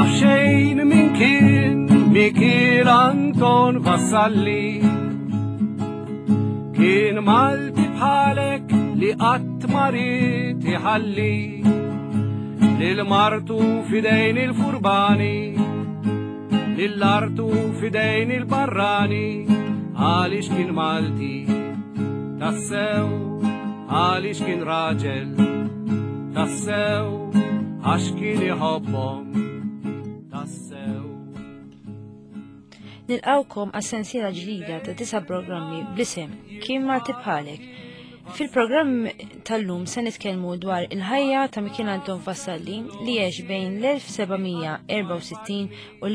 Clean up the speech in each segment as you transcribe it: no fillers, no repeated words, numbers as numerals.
xejn min kien Michelangelo Vassalli. Kien Malti bħalek li qatt ma rid iħalli lil martu fidejn il-furbani, lill-artu fidejn il-barrani, għaliex kien Malti tassew, għaliex kien raġel tassew, għax kien iħobbhom tassew. Nilqawkom għas-sensiela ġdida ta' 9 programmi bl-isem Kien Malti bħalek. Fil-programm tal-lum se nitkellmu dwar il-ħajja ta' Michelangelo Vassalli li jgħix bejn l-1764 u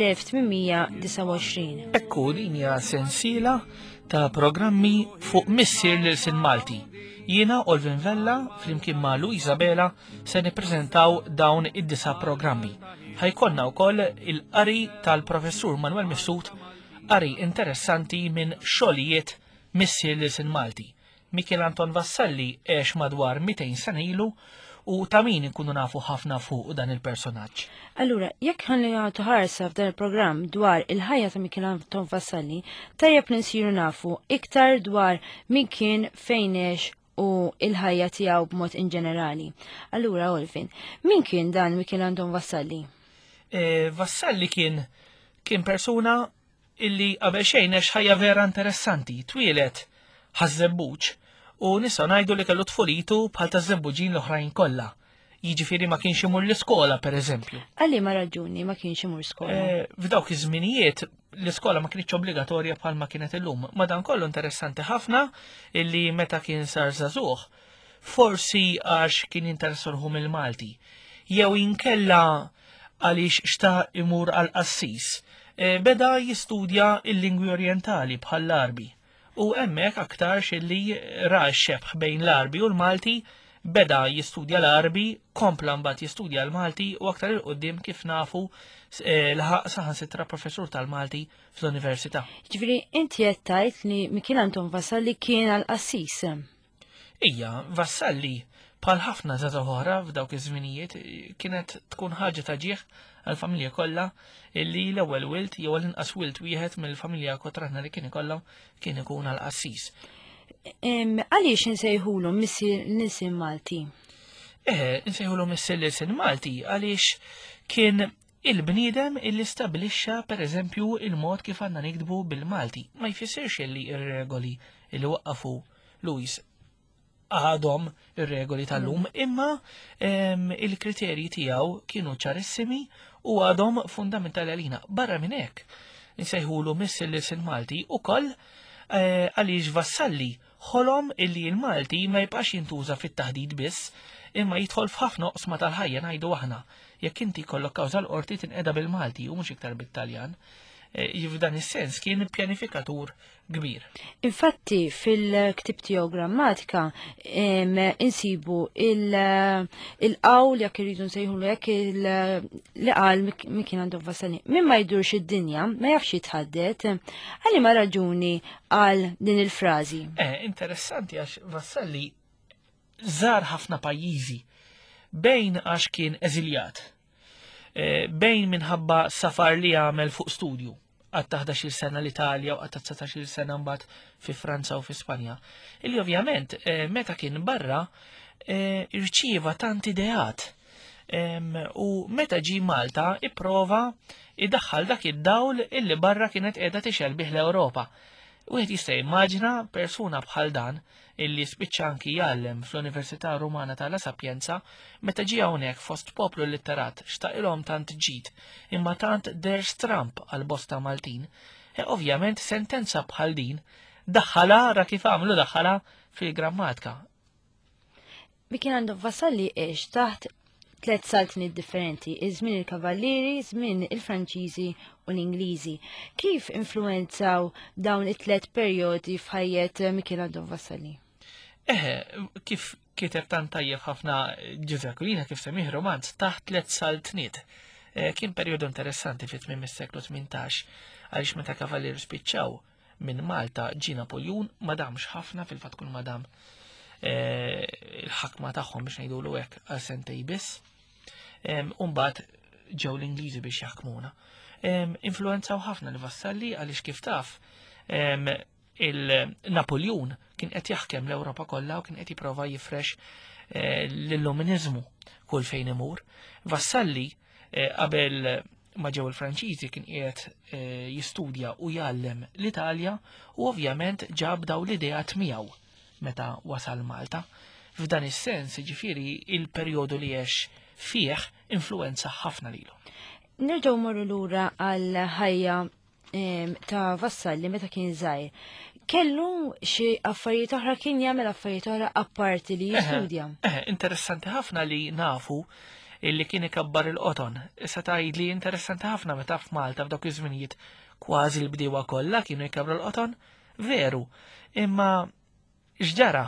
l-1829. Ekku din hija sensiela ta' programmi fuq missier lil-sin Malti. Jiena Olvin Vella flimkien ma' Luisa Bela se nippreżentaw dawn id-9 programmi. Ħajkonna wkoll il-qari tal-professur Manuel Mifsud, qari interessanti minn xogħlijiet missier lil-sin Malti. Michelangelo Vassalli għex madwar 200 sena ilu u ta' min inkunu nafu ħafna fuq dan il-personaġġ. Allura, jekk ħanligħatu ħarsa f'dan il-programm dwar il-ħajja ta' Michelangelo Vassalli, tajjeb ninsiru nafu iktar dwar min kien fejn għex u il-ħajja tiegħu b'mod inġenerali. Allura, Olvin, min kien dan Michelangelo Vassalli? Vassalli kien persuna illi qabel xejn għex ħajja vera interessanti, twilet ħażebbuġ u nistgħu ngħidu li kellu tfulitu bħal ta' żebbuġin l-oħrajn kollha. Jiġifieri ma kienx imur l-iskola pereżempju. Għalli ma raġuni ma kienx imur skola? F'dawk iż-żminijiet l-iskola ma kienx obbligatorja bħal ma kienet illum. Madankollu interessanti ħafna illi meta kien sar żagħżugħ forsi għax kien interessorhom il-Malti. Jew inkella għaliex xtaq imur għal-qassis. Beda jistudja il-lingwi orjentali bħal l-Arbi. U hemmhekk aktarx illi ra x-xebħ bejn l-Arbi u l-Malti beda jistudja l-Arbi, kompla mbagħad jistudja l-Malti u aktar il-qoddim kif nafu laħaq saħansitra professur tal-Malti fl-Università. Ġifieri inti qed tgħid li Michelangelo Vassalli kien għall-qassis. Ija, Vassalli bħal ħafna żgħażagħ oħra f'dawk iż-żminijiet kienet tkun ħaġa ta' ġieħ għall-familja kollha illi l-ewwel wild jew l-inqas wild wieħed mill-familja kotraħna li kien ikollhom kien ikun għall-qassis. Għaliex insejħulhom missier lil-sin Malti? Insejħulhom missier lil-sin Malti għaliex kien il-bniedem illi stabilixxa pereżempju il-mod kif għandna nikdbu bil-Malti. Ma jfissirx illi ir-regoli illi waqqafu Luis għadhom ir-regoli tal-lum, imma il-kriterji tiegħu kienu ċarissimi u għadhom fundamentali għalina. Barra minn hekk nsejħulu missier lil-sin Malti ukoll għaliex Vassalli ħolom illi l-Malti ma jibqax jintuża fit-taħdid biss, imma jidħol f'ħafna oqsma tal-ħajja ngħidu aħna. Jekk inti kollok kawża l-qorti tinqeda bil-Malti u mhux iktar bit-Taljan, f'dan is-sens kien pjanifikatur kbir. Infatti fil-ktib tiegħu grammatika insibu il-qawl jekk iridu nsejħulu hekk li qal Michelangelo Vassalli. Min ma jdurx id-dinja ma jafx jitħaddet, għalli ma raġuni għal din il-frażi. Interessanti għax Vassalli żar ħafna pajjiżi bejn għax kien eżiljat. Bejn minħabba safar li għamel fuq studju għatta 11 sena l-Italja u għatta 19 sena mbagħad fi Franza u fi Spanja. Illi ovvjament meta kien barra irċieva tant ideat u meta ġi Malta ipprova idaħħal dak id-dawl illi barra kienet qiegħda tixel bih l-Ewropa. Wieħed jista' jimmaġina persuna bħal dan illi spiċċa anki jgħallem fl-Università Rumana ta' La Sapienza meta ġie hawnhekk fost poplu litterat xtaqilhom tant ġid imma tant der stramp għal bosta Maltin. Ovvjament sentenza bħal din daħħala ra kif għamlu daħħala fil-grammatika. Michelangelo Vassalli għex taħt 3 saltniet differenti, iż-żmien il-Kavallieri, żmien il-Franċiżi u l-Ingliżi. Kif influenzaw dawn it-3 perjodi f'ħajjet Michelangelo Vassalli? Kif kiteb tant tajjeb ħafna Giuseppe Aquilina kif semmih romanz taħt 3 saltniet. Kien perjodu interessanti fit-tmiem is-seklu 18 għaliex meta Kavallieri spiċċaw minn Malta ġie Napoljun ma damx ħafna fil-fatt kun ma dam il-ħakma tagħhom biex ngħidulu hekk għal sentej biss. Umbagħad ġew l-Ingliżi biex jaħkmuna. Influenzaw ħafna l-vassalli għaliex kif taf il-Napoleon kien qed jaħkem l-Ewropa kollha u kien qed jipprova jifrex l-Illuminizmu kull fejn imur. Vassalli qabel ma ġew il-Franċiżi kien qiegħed jistudja u jgħallem l-Italja u ovvjament ġab daw l-ideat miegħu meta wasal Malta. F'dan is-sens, ġifieri il-perjodu li għex fih influenza ħafna lilu. Nerġgħu morru lura għal ħajja ta' Vassalli meta kien żgħir. Kellu xi affarijiet oħra kien jagħmel affarijiet oħra apparti li jistudja. Interessanti ħafna li nafu illi kien ikabbar il-qoton. Issa tgħidli interessanti ħafna meta f'Malta f'dawk iż-żminijiet kważi l-bdiewa kollha kienu jkabru l-qoton. Veru, imma x'ġara?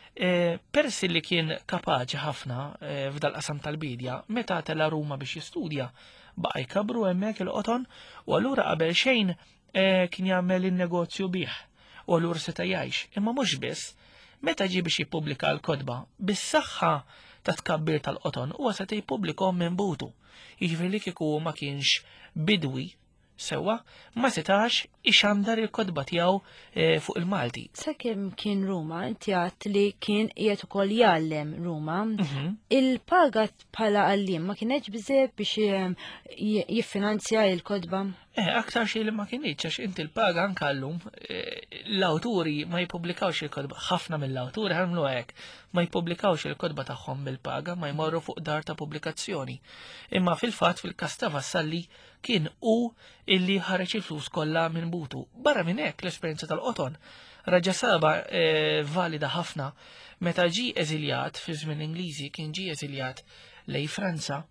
Persi li kien kapaċi ħafna f'dal-qasam tal-bidja, meta tela Ruma biex jistudja, baqa jkabru hemmhekk il-qoton u allura qabel xejn kien jagħmel in-negozju bih u allura seta' jgħix. Imma mhux biss, meta ġie biex jippubblika l-kotba bis-saħħa ta' tkabbir tal-qoton huwa seta' jippubblikhom minn butu. Jiġifieri li kieku ma kienx bidwi sewa ma setax ixandar il-kodba tiegħu fuq il-Malti. Sakemm kien Ruma, inti għadt li kien qiegħed ukoll jgħallem Ruma, il-paga bħala għalliem ma kienx biżejjed biex jiffinanzja l-kodba? Aktar xejn li ma kienx għax inti l-paga anke llum l-awturi ma jippubblikawx il-kodba, ħafna mill-awturi ħarmlu hekk, ma jippubblikawx il-kodba tagħhom bil-paga, ma jmorru fuq dar ta' pubblikazzjoni. Imma fil-fatt fil-każ ta' Vassalli kien illi ħareġ il-flus kollha minn butu. Barra minn hekk l-esperjenza tal-qoton raġa saba valida ħafna meta ġie eżiljat fi żmien Ingliżi kien ġie eżiljat lej Franza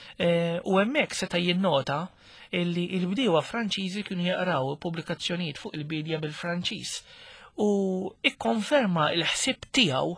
u hemmhekk seta' jinnota illi l-bdiewa Franċiżi kienu jaqraw pubblikazzjonijiet fuq il-bidja bil-Franċiż u ikkonferma l-ħsieb tiegħu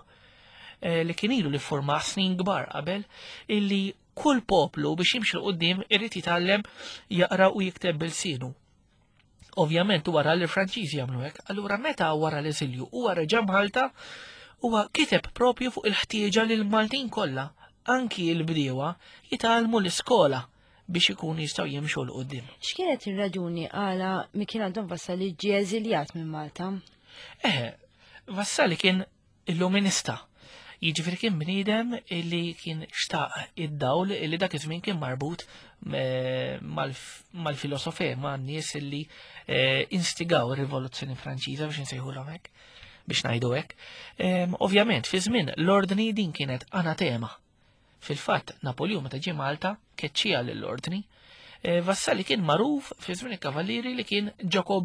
li kien ilu li forma snin kbar qabel illi kull poplu biex jimxi l-qoddim irrid jitgħallem jaqra u jikteb bil-sienu. Ovvjament wara li l-Franċiżi jagħmlu hekk, allura meta wara l-eżilju huwa reġa' Malta huwa kiteb propju fuq il-ħtieġa li l-Maltin kollha, anki l-bdiewa jitgħallmu l-iskola biex ikunu jistgħu jimxu l-qoddim. X'kienet ir-raġuni għala mi kien għandhom Vassalli ġie eżiljat minn Malta? Vassalli kien illuminista. Jiġifieri kien bniedem illi kien xtaq id-dawl illi dak iż-żmien kien marbut mal-filosofija ma' nies illi instigaw ir-Rivoluzzjoni Franċiża biex insejħulhom hekk biex ngħidu hekk. Ovvjament fi żmien l-ordni din kienet anatema. Fil-fatt Napoleon meta ġie Malta keċċija lill-ordni. Vassalli kien magħruf fi żmien il-kavallieri li kien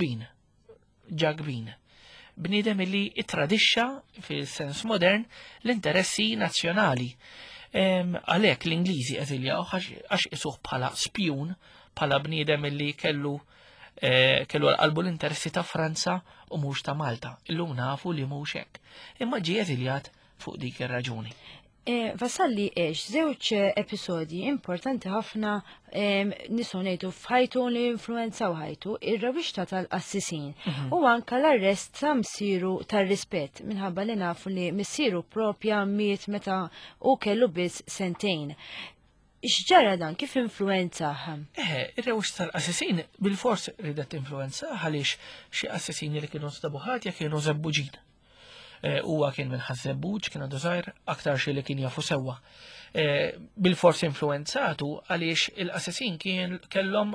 Ġagbin. Bniedem illi ittradixxa fil-sens modern l-interessi nazzjonali. Għalhekk l-Ingliżi eżiljaw għax isuh bħala spjun, bħala bniedem illi kellu qalbu l-interessi ta' Franza u mhux ta' Malta. Illum nafu li mhux hekk. Imma ġie eżiljat fuq dik ir-raġuni. Vassalli żewġ episodji importanti ħafna nistgħu ngħidu f'ħajtu li influenzaw ħajtu ir-rawixta tal-qassisin u anke l-arrest ta' msieru tar-rispett minħabba li nafu li missieru propja miet meta u kellu biss sentejn. X'ġara dan kif influenzaħ? Ir-rawixta tal-qassisin bil-fors ridet influenza għaliex xi qassisini li kienu stabuħat jekk kienu żebbuġin. Huwa kien minn ħażebbuġ kien għandu żgħir aktar xi li kien jafu sewwa. Bil-forsi influenzatu għaliex il-qassisin kellhom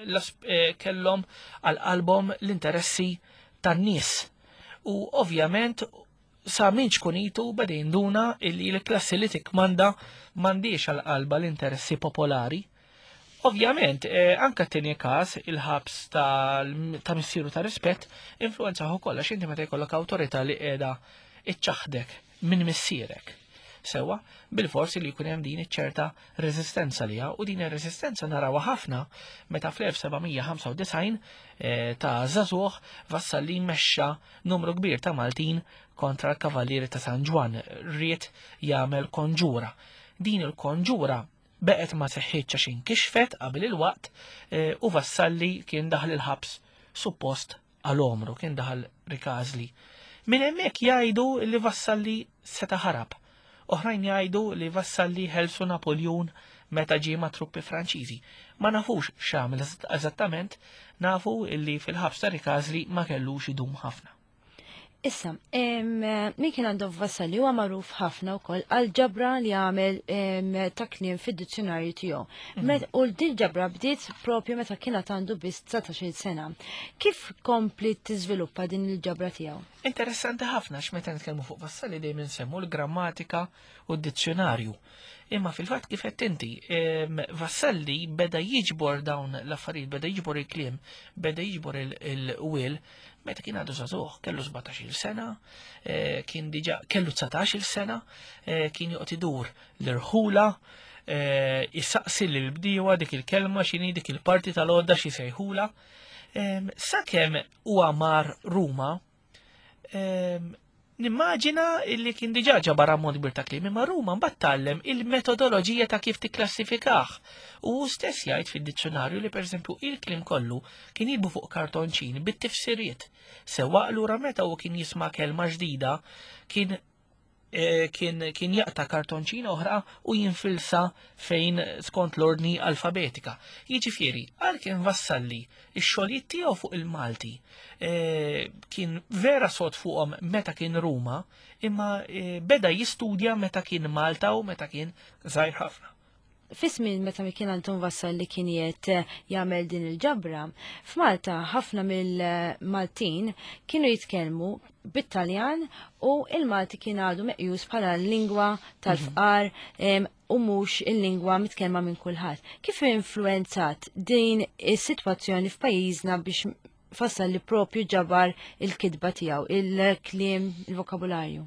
għal qalbhom l-interessi tan-nies. U ovvjament sa minn xkunitu badin duna illi l-klassi li tikmanda m'għandix għal qalba l-interessi popolari. Ovvjament, anka t-tieni każ il-ħabs ta' missieru ta' rispett influenzaħu kollha x'inti meta jkollok awtorità li qiegħda iċċaħdek minn missierek. Sewa, bil-forsi li jkun hemm din iċ-ċerta reżistenza liha u din ir-reżistenza narawha ħafna meta fl-1795 ta' żagħżugħ Vassalli mexxa numru kbir ta' Maltin kontra l-Kavallieri ta' San Ġwan, ried jagħmel konġura. Din il-konġura beqet ma seħħitx għax inkixfet qabel il-waqt u Vassalli kien daħal il-ħabs suppost għal-omru, kien daħal rikazli. Min hemmhekk jgħidu li Vassalli seta' ħarab. Oħrajn jgħidu li Vassalli ħelsu Napoleon meta ġie ma' truppi Franċiżi. Ma nafux x'għamel eżattament, nafu illi fil-ħabs ta' Rikasli ma kellux idum ħafna. Issa, Michelangelo Vassalli huwa magħruf ħafna wkoll għal ġabra li għamel ta' kliem fid-dizzjonarju tiegħu. U din ġabra bdiet propju meta kienet għandu biss 19 sena. Kif kompli tiżviluppa din il-ġabra tiegħu? Interessanti ħafna x'meta nitkellmu fuq Vassalli dejjem insemmu l-grammatika u d-dizzjonarju. Imma fil-fatt kif qed inti, Vassalli beda jiġbor dawn l-affarijiet, beda jiġbor il-kliem, beda jiġbor il-wil, meta kien għadu żagħżugħ, kellu 17-il sena, kien diġà kellu 19-il sena, kien joqgħod idur l-irħula, issaqsi lill-bdiewa dik il-kelma x'inhi dik il-parti tal-għodda xi sejħula. Sakemm huwa mar Ruma, nimmaġina illi kien diġà ġabar ammont kbir ta' kliem, imma Ruma mbagħad tallem il-metodoloġija ta' kif tikklassifikah. U stess jgħid fid-dizzjonarju li pereżempju il-kliem kollu kien jidbu fuq kartonċin bit-tifsiriet. Sewwa allura meta u kien jisma' kelma ġdida kien jaqta' kartonċina oħra u jinfilsa fejn skont l-ordni alfabetika. Jiġifieri, għalkemm Vassalli ix-xogħlijiet tiegħu fuq il-Malti kien vera sod fuqhom meta kien Ruma, imma beda jistudja meta kien Malta u meta kien żgħir ħafna. Fismin meta Michelangelo Vassalli kien jagħmel din il-ġabra, f'Malta ħafna mill-Maltin kienu jitkellmu bit-Taljan u il-Malti kien għadu meqjus bħala l-lingwa tal-fqar u mhux il-lingwa mitkellma minn kulħadd. Kif influenzat din is-sitwazzjoni f'pajjiżna biex Vassalli propju ġabar il-kidba tiegħu, il-kliem, il-vokabularju?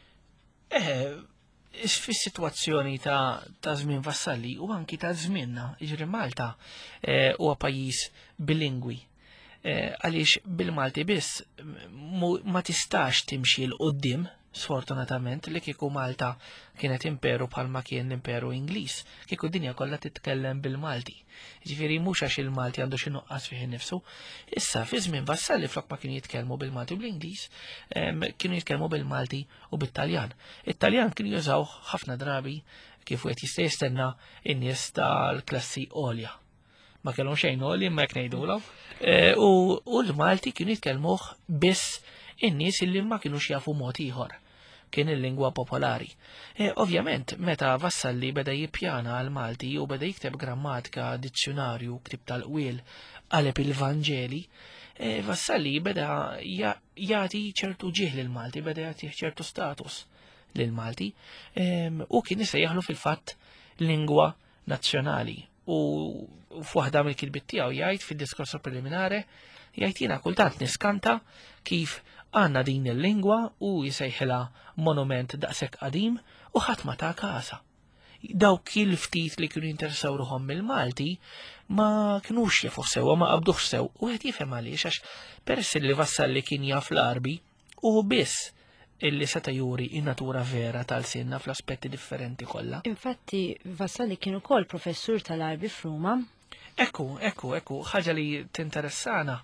Fis-sitwazzjoni ta' żmien Vassalli u anki ta' żmienna, jiġri Malta huwa pajjiż bilingwi. Għaliex bil-Malti biss ma tistax timxi l-qoddim, sfortunatament, li kieku Malta kienet imperu bħalma kien imperu Ingliż, kieku dinja kollha titkellem bil-Malti. Ġifieri mhux għax il-Malti għandu xi nuqqas fih innifsu. Issa fi żmien Vassalli flok ma kienu jitkellmu bil-Malti u bl-Ingliż, kienu jitkellmu bil-Malti u bit-Taljan. It-Taljan kienu jużaw ħafna drabi kif wieħed jista' jistenna in-nies tal-klassi għolja. Ma kellhom xejn għolji imma jekk ngħidulhom. U l-Malti kienu jitkellmuh biss in-nies illi ma kienux jafu mod ieħor. Kien il-lingwa popolari. Ovvjament, meta Vassalli beda jippjana għal Malti u beda jikteb grammatika, dizzjonarju, ktib tal-qwiel, qaleb il-Vanġeli, Vassalli beda jagħti ċertu ġieħ lil Malti, beda jagħti ċertu status lil Malti, u kien jisejjaħlu fil-fatt lingwa nazzjonali. U f'waħda mill-kilbit tiegħu jgħid fid-diskors preliminare, jgħid jiena kultant niskanta kif għandna din il-lingwa u jisejħilha monument daqshekk qadim u ħadd ma ta' kasa. Dawk il-ftit li kienu jinteressaw ruħhom mill-Malti ma kinux jafu sew, ma qabduħx sew, u qed jifhem għaliex għax peress li Vassalli kien jaf l-Arbi u biss illi seta' juri in-natura vera tal-sinna fl-aspetti differenti kollha. Infatti Vassalli kien ukoll professur tal-Arbi f'Ruma. Ekku, ħaġa li tinteressana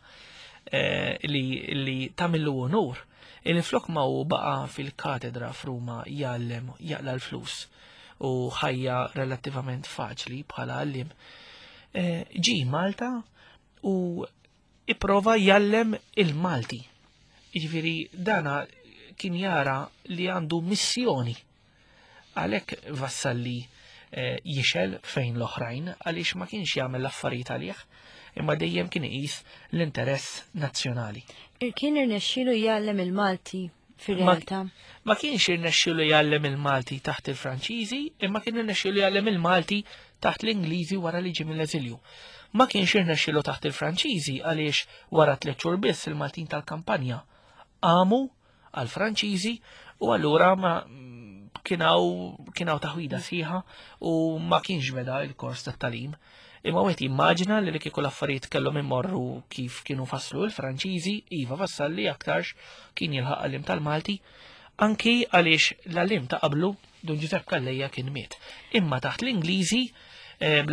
li tamillu onur. Il-flok ma u baqa fil-katedra f'Ruma jaqla l-flus u ħajja relattivament faċli bħala għallim. Ġi Malta u iprova jallem il-Malti. Ġifiri dana kien jara li għandu missjoni. Għalek Vassalli jixel fejn l-oħrajn għaliex ma kienx jagħmel l-affarijiet għalih, imma dejjem kien iqis l-interess nazzjonali. Kien irnexxielu jgħallem il-Malti fir-realtà. Ma kienx irnexxielu jgħallem il-Malti taħt il-Franċiżi, imma kien irnexxielu jgħallem il-Malti taħt l-Ingliżi wara li ġie mill-eżilju. Ma kienx irnexxielu taħt il-Franċiżi għaliex wara 3 xhur biss il-Maltin tal-kampanja qamu għall-Franċiżi u allura ma kienaw taħwida sieħa u ma kienx beda il-kors tat-talim. Imma wieħed jimmaġina li kieku l-affarijiet kellhom immorru kif kienu fasslu l-Franċiżi, iva Vassalli aktarx kien jilħaq għall-im tal-Malti, anki għaliex l-għallim ta' qablu Don Giuseppe Calleja kien miet. Imma taħt l-Ingliżi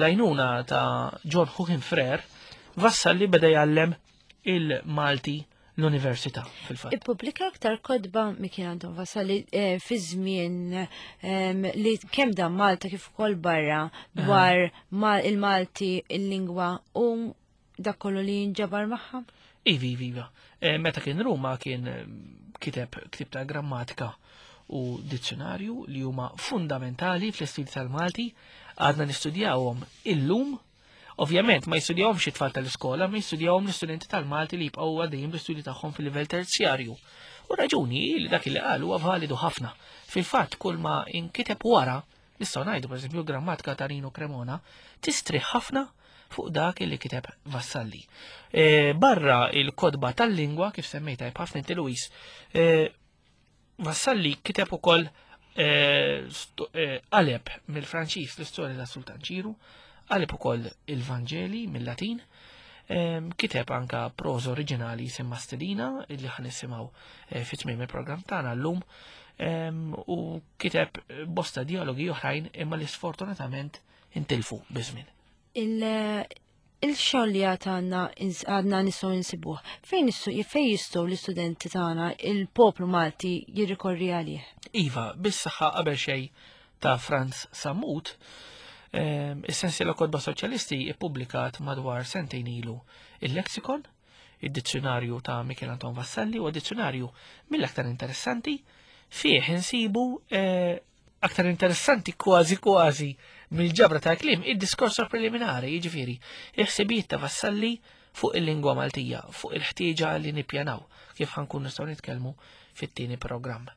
blajnuna ta' John Huchin Frere, Vassalli beda jgħallem il-Malti l-università fil-fatt. Ippubblika aktar kodba Michel Anton Vassalli fi żmien li kemm dan Malta kif ukoll barra dwar il-Malti, il-lingwa u dak kollu li jinġabar magħha? Iva. Meta kien Ruma kien kiteb ta' grammatika u dizzjonarju li huma fundamentali fl-istudji tal-Malti, għadna nistudjawhom illum. Ovvjament ma jistudjawhom xi tfal tal-iskola, ma jistudjawhom l-istudenti tal-Malti li jibqgħu għaddejjin bl-istudji tagħhom fil-livell terzjarju. U raġuni li dak li qalu huwa validu ħafna. Fil-fatt kull ma inkiteb wara, nistgħu ngħidu pereżempju grammatika ta' Rino Cremona, tistrih ħafna fuq dak li kiteb Vassalli. Barra il-kodba tal-lingwa, kif semmejta ħafna inti Luis, Vassalli kiteb ukoll qaleb mill-Franċiż l-istorja ta' Sultan Ċiru, qaleb ukoll il-Vanġeli mill-Latin, kiteb anka proża oriġinali semma Stedina, illi ħan nisimgħu fit-tmiem il-programm tagħna llum, u kiteb bosta dialogi oħrajn imma li sfortunatament intilfu biżmien. Il-xogħol li għadna nistgħu nsibuh. Fejn jistgħu l-istudenti tagħna il-poplu Malti jirrikorri għalih? Iva, bis-saħħa qabel xejn ta' Franz Sammut, is-sensi l-kodba soċjalisti ippubblikat madwar sentejn ilu il-leksikon, id-dizzjonarju ta' Michel Anton Vassalli u dizzjonarju mill-aktar interessanti, fih insibu aktar interessanti kważi mill-ġabra ta' klim id-diskors preliminari, jiġifieri, il-ħsibijiet ta' Vassalli fuq il-lingwa Maltija, fuq il-ħtieġa li nippjanaw kif ħankun nistgħu nitkellmu fit-tieni programm.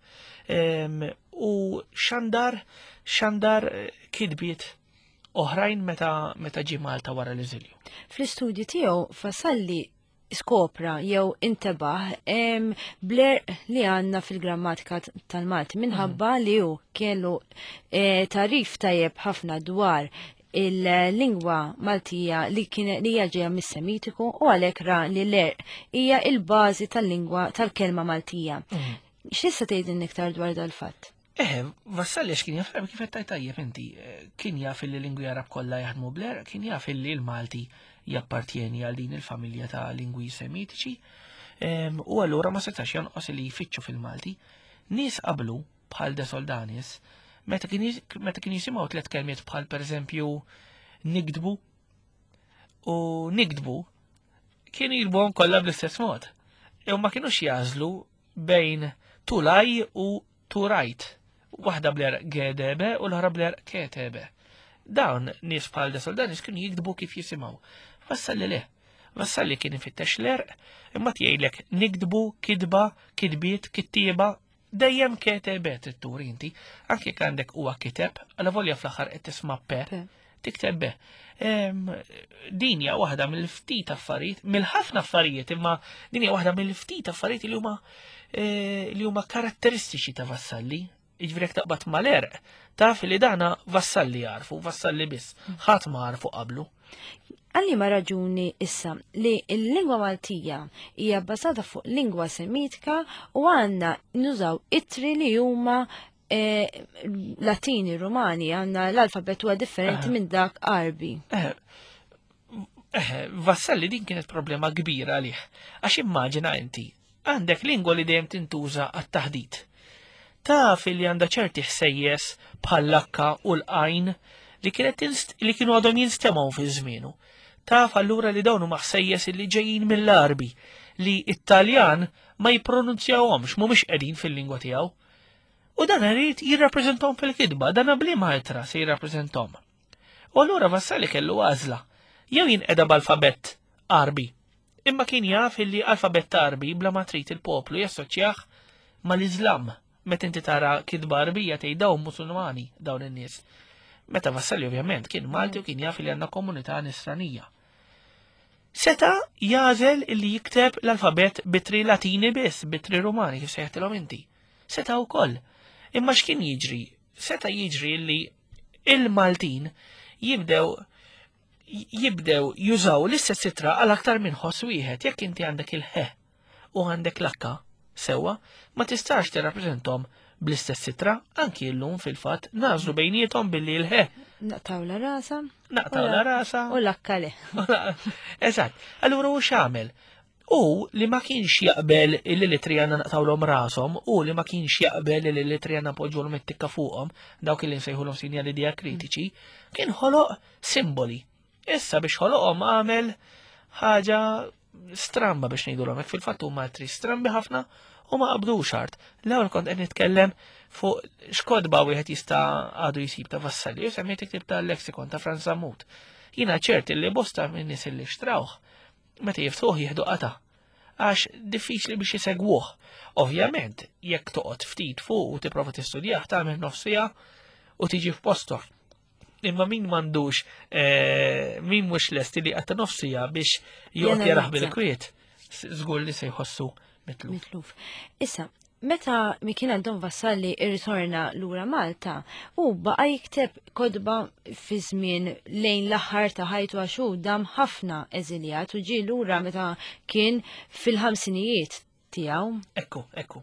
U xandar kidbiet oħrajn meta ġie Malta wara l-eżilju. Fl-istudji tiegħu Vassalli skopra jew intebaħ bler li għandna fil-grammatika tal-Malti minħabba li hu kellu tarif tajjeb ħafna dwar il-lingwa Maltija li hija ġejja mis-Semitiku u għalhekk ra li l-erq hija il-bażi tal-lingwa tal-kelma Maltija. X'issa tgħidilni iktar dwar dal-fatt? Vassalli kien jaf kif qed tajjeb inti, kien jaf li lingwi Arab kollha jaħdmu bler, kien jaf li l-Malti jappartjeni għal din il-familja ta' lingwi semitiċi, u allura ma setax jonqos li jfittxu fil-Malti. Nies qablu bħal De Soldanis, meta kien jisimgħu tliet kelmiet bħal pereżempju nikdbu u nikdbu, kien jilbuhom kollha bl-istess mod. Ma kienux jażlu bejn tulaj u turajt. Waħda bler gedebe u l-ħra bler ketebe. Dawn nies bħal De Soldanis kienu jikdbu kif jisimgħu. Vassalli le. Vassalli kien ifittex l-erq, imma tgħidlek nikdbu, kidba, kidbiet, kittieba, dejjem ketebe tittur inti. Anke jekk għandek huwa kiteb, għal volja fl-aħħar qed tisma' pe, tikteb be. Din hija waħda mill-ftit affarijiet, mill-ħafna affarijiet, imma din hija waħda mill-ftit affarijiet li huma karatteristiċi ta' Vassalli. Iġvrek taqbad mal-erq, taf li dana Vassalli jarfu, Vassalli biss, ħadd ma jarfu qablu. Għalli ma raġuni issa li l-lingwa Maltija hija bbażata fuq lingwa semitika u għandna nużaw itri li huma Latini, Rumani, għandna l-alfabet huwa differenti minn dak Arbi. Vassalli din kienet problema kbira għalih, għax immaġina inti, għandek lingwa li dejjem tintuża għat-taħdid. Taf li għandha ċerti ħsejjes bħal l-akka u l-qajn li kienu għadhom jinstemaw fi żmienu. Taf allura li dawn huma ħsejjes li ġejjin mill-Arbi li Italjan ma jippronunzjawhomx mhumiex qegħdin fil-lingwa tiegħu. U dan irid jirrappreżentahom fil-kitba, dan bliema itra se jirrappreżentahom. U allura Vassalli kellu għażla, jew jinqeda b'alfabett Arbi, imma kien jaf li alfabett Arbi bla ma trid il-poplu jassoċjah mal-Iżlam. Meta inti tara kidba Arbija tgħid dawn Musulmani dawn in-nies. Meta Vassalli ovvjament kien Malti u kien jaf li għandna komunità nisranija. Seta jażel li jikteb l-alfabet bitri Latini biss, bitri Rumani kif sejħtilhom inti. Seta wkoll. Imma x'kien jiġri? Seta jiġri li il-Maltin jibdew jużaw l-istess sitra għal aktar minn ħoss wieħed jekk inti għandek il-ħe u għandek l-akka. Sewa, ma tistax tirrappreżenthom bl-istess sitra, anki llum fil-fatt nażlu bejniethom billi l-ħe. Naqtaw la rasa. Naqtaw la rasa. U l-akkale. Eżatt. Allura u x'għamel? u li ma kienx jaqbel il-litri għanna naqtawlhom rashom u li ma kienx jaqbel il-litri għanna poġġolhom it-tikka fuqhom dawk li nsejħulhom sinjali diakritiċi, kien ħoloq simboli. Issa biex ħoloqhom għamel ħaġa stramba biex ngħidulhom hekk fil-fatt huma altri strambi ħafna u ma qabdux art. L-ewwel kont qed nitkellem fuq x'kodba wieħed jista' għadu jsib ta' Vassalli, u semmejt iktib tal-leksikon ta' Franz Zammut. Jiena ċert li bosta minn nies li xtrawh meta jiftuħ jieħdu qata, għax diffiċli biex jisegwuh. Ovvjament, jekk toqgħod ftit fuq u tipprova tistudjah tagħmel nofsija u tiġi f'postok. Imma min m'għandux min mhux lesti li qatta nofsija biex joqgħod jaraħ bil-kwiet, żgur li se jħossu mitluf. Issa, meta Michel Anton Vassalli irritorna lura Malta, u baqa jikteb kodba fi żmien lejn l-aħħar ta' ħajtu għaxu dam ħafna eżiljat u ġie lura meta kien fil-ħamsinijiet tiegħu. Ekku.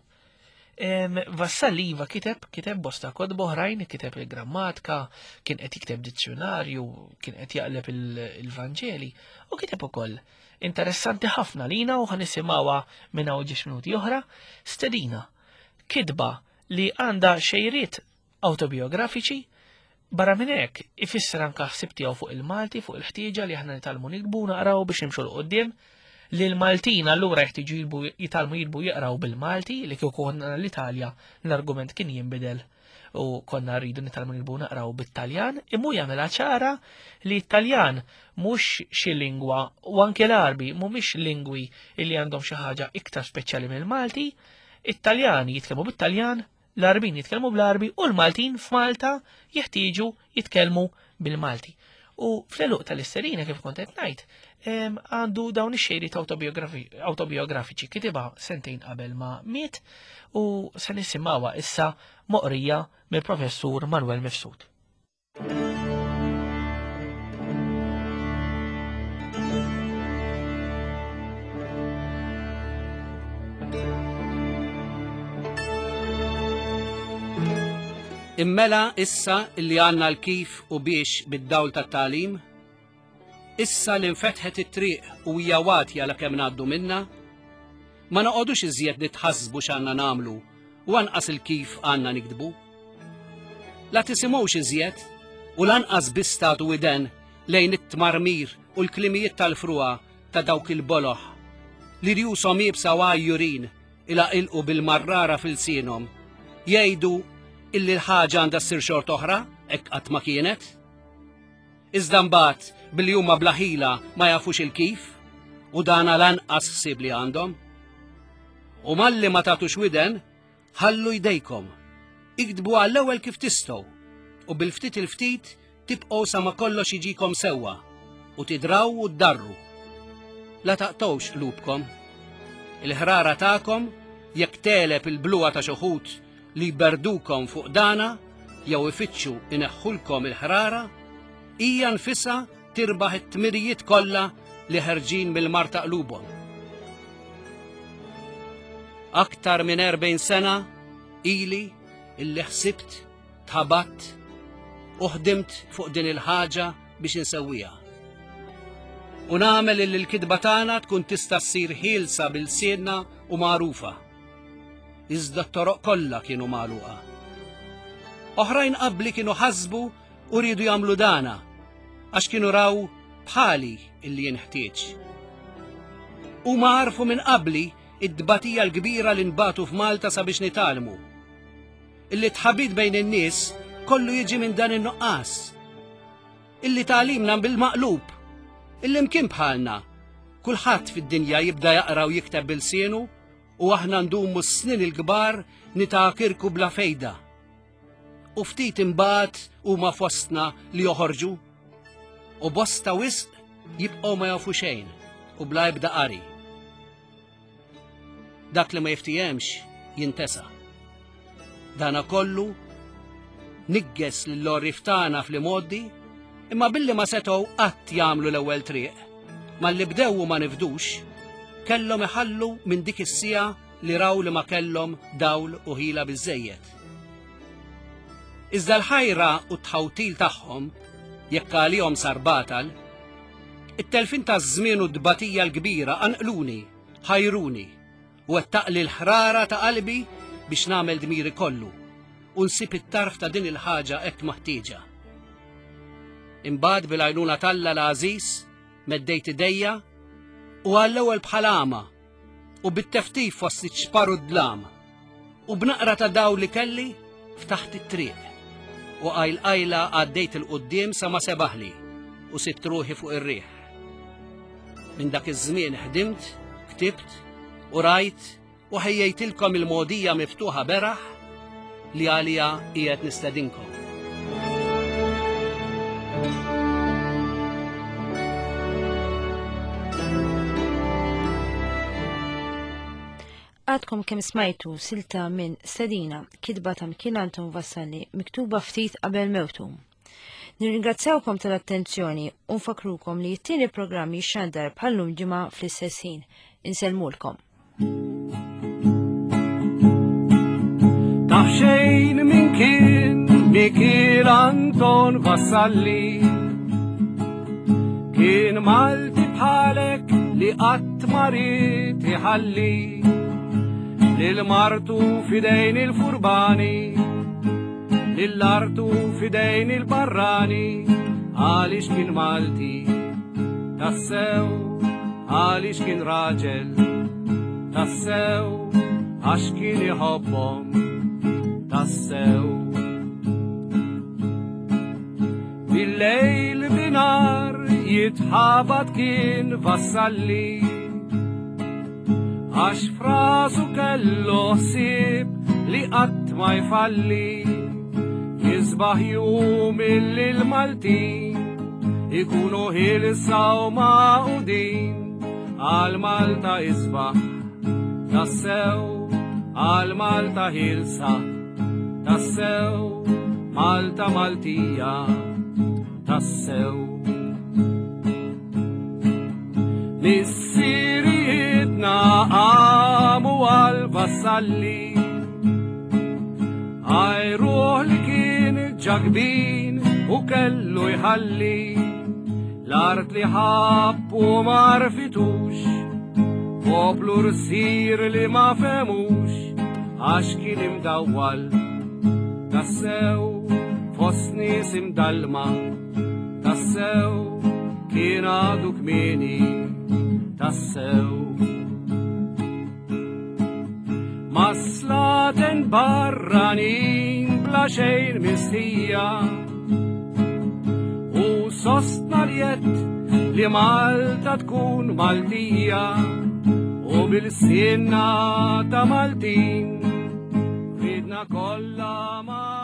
Vassalli iva kiteb bosta kodba oħrajn, kiteb il-grammatika, kien qed jikteb dizzjonarju, kien qed jaqleb il-Vanġeli u kiteb ukoll interessanti ħafna lina u ħanisimgħuha minn hawn 10 minuti oħra, Stedina, kidba li għandha xejriet autobiografiċi, barra minn hekk ifisser anke ħsieb tiegħu fuq il-Malti, fuq il-ħtieġa li aħna nitalmu nikbu naqraw biex nimxu l qudiem li l-Maltin allura jeħtieġu jitalmu jilbu jaqraw bil-Malti li kieku konna l-Italja l-argument kien jinbidel u konna rridu nitalmu nilbu naqraw bit-Taljan, immu jagħmilha ċara li t-Taljan mhux xi lingwa u anke l-Arbi mhumiex lingwi li għandhom xi ħaġa iktar speċjali mill-Malti, it-Taljani jitkellmu bit-Taljan, l-Arbin jitkellmu bl-Arbi u l-Maltin f'Malta jeħtieġu jitkellmu bil-Malti. U fl-eluq tal-Isterina kif kont qed ngħid, għandu dawn ix-xejriet autobiografiċi kitibha sentejn qabel ma miet u se nisimgħuha issa moqrija mill-professur Manuel Mifsud. Immela issa illi għanna l-kif u biex bid-dawl tat-talim, issa li nfetħet it-triq u hija watja la kemm ngħaddu minna, ma noqogħdux iżjed nitħassbu x'għandna nagħmlu u anqas il-kif għandna nikdbu. La tisimgħux iżjed u lanqas biss tagħtu widen lejn it-tmarmir u l-klimijiet tal-fruqa ta' dawk il-boloħ li rjushom jibsa għajjurin ilaqilqu bil-marrara fil-sienhom jgħidu illi l-ħaġa għandha ssir xort oħra hekk qatt ma kienet. Iżda mbagħad billi huma blaħila ma jafux il-kif u dana lanqas ħsieb li għandhom. U malli ma tagħtux widen, ħallu jdejkom, ikdbu għall-ewwel kif tistgħu u bil-ftit il-ftit tibqgħu sa ma kollox jiġikom sewwa u tidraw u ddarru. La taqtgħux qlubkom. Il-ħrara tagħkom jekk telep il-bluwa ta' xi ħud li jberdukom fuq dana jew ifittxu ineħħulkom il-ħrara hija nfisha tirbaħ it-tmirijiet kollha li ħerġin mill-mar ta' qlubhom. Aktar minn 40 sena ili illi ħsibt, tħabatt u ħdimt fuq din il-ħaġa biex insewwiha. U nagħmel li l-kidba tagħna tkun tista' ssir ħielsa bil-siedna u magħrufa. Iżda t-toroq kollha kienu magħluqa. Oħrajn qabli kienu ħasbu u rridu jagħmlu dana għax kienu raw bħali illi jinħtieġ. Huma għarfu minn qabli id-dbatija l-kbira li nbatu f'Malta sabiex nitalmu. Illi tħabit bejn in-nies kollu jiġi minn dan in-nuqqas. Illi tagħlimna bil-maqlub. Illi mkien bħalna. Kulħadd fid-dinja jibda jaqra u jikteb bil-sienu u aħna ndumu s-snin il-kbar nitakirku bla fejda. U ftit imbagħad huma fostna li joħorġu u bosta wisq jibqgħu ma jafu xejn u bla jibda qari. Dak li ma jiftihemx jintesa. Dana kollu nigges lill-orrif tagħna fl-imoddi imma billi ma setgħu qatt jagħmlu l-ewwel triq malli bdew u ma nifdux kellhom iħallu minn dik is-sija li raw li ma kellhom dawl u ħila biżżejjed. Iżda l-ħajra u t-tħawtil tagħhom jekk għalihom sar batal, it-telfin taż-żmien u d-dbatija l-kbira anqluni ħajruni u wettaqli l-ħrara ta' qalbi biex nagħmel dmiri kollu u nsib it-tarf ta' din il-ħaġa hekk maħtieġa. Imbagħad bil-għajnuna talla l-għażiż meddejt idejja u għall-ewwel bħalama u bit-teftif fost iċ-xparu d-dlam u b'naqra ta' daw li kelli ftaħt it-triq u qajla għaddejt il-qudiem sa ma sebaħli u sitt ruħi fuq ir-riħ. Minn dak iż-żmien ħdimt, ktibt u rajt u ħejjejtilkom il-mogħdija miftuħa beraħ li għalija qiegħed nistedinkom. Għadkom kemm smajtu silta minn Stedina kitba ta' Michel Anton Vassalli miktuba ftit qabel mewtu. Nirringrazzjawkom tal-attenzjoni u nfakrukom li t-tieni programm jixxandar bħallum ġimgħa fl-istess ħin. Inselmulkom. Taf xejn min kien Michel Anton Vassalli, kien Malti bħalek li qatt ma rid iħalli lil martu fidejn il-furbani, lill-artu fidejn il-barrani, għaliex kien Malti tassew, għaliex kien raġel tassew, għax kien iħobbhom tassew. Bil-lejl binar jitħabat kien Vassalli, għax frasu kellu ħsieb li qatt ma jfalli, jisbaħ jum il-Maltin ikunu ħilsa u maqudin, għal Malta isbaħ tassew, għal Malta ħilsa tassew, Malta Maltija tassew. Missirietna għamu għal Vassalli, għajruħ li kien ġagbin u kellu jħalli, l-art li ħabbu marfitux, poplu rsir li ma femux, għax kien imdawwal tassew, fost nies imdalma tassew, kien għadu kmieni tassew. Maslaten barranin bla xejn mistija u sostna l-jett li Malta tkun Maltija u bil-sinna ta' Maltin ridna kollha ma'